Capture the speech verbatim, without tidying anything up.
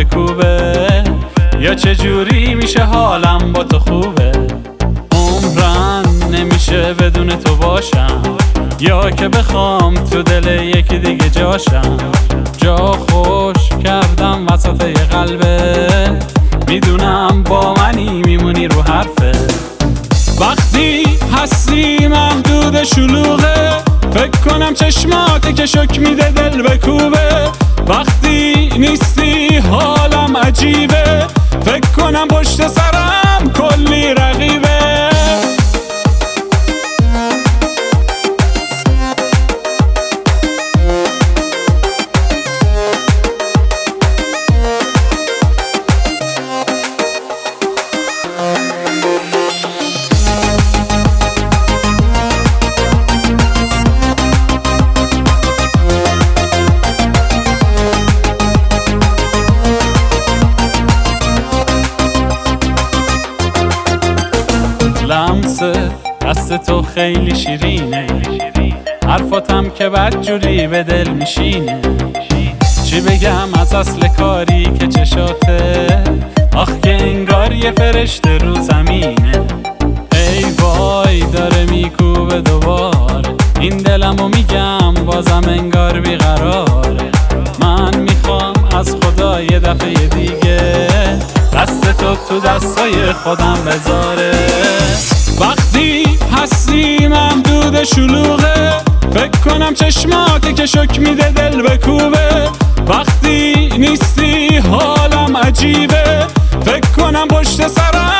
بکوبه، یا چه جوری میشه حالم با تو خوبه. عمرن نمیشه بدون تو باشم، یا که بخوام تو دل یکی دیگه جاشم. جا خوش کردم وسط یه قلبه، میدونم با منی میمونی رو حرفه. وقتی هستی محدود شلوغه، فکر کنم چشماتی که شک میده دل بکوبه. وقتی نیستی حالم عجیبه، فکر کنم پشت سرم کلی رقیبه. لمس دست تو خیلی شیرینه، حرفاتم که بدجوری به دل میشینه. چی بگم از اصل کاری که چشاته، آخ که انگار یه فرشته رو زمینه. ای وای داره میکوبه دوباره، این دلمو میگم بازم انگار بیقراره. من میخوام از خدا یه دفعه دیگه دست تو تو دستای خودم بذاره. وقتی هستی محدود شلوغه، فکر کنم چشماتی که شک میده دل بکوبه. وقتی نیستی حالم عجیبه، فکر کنم پشت سرم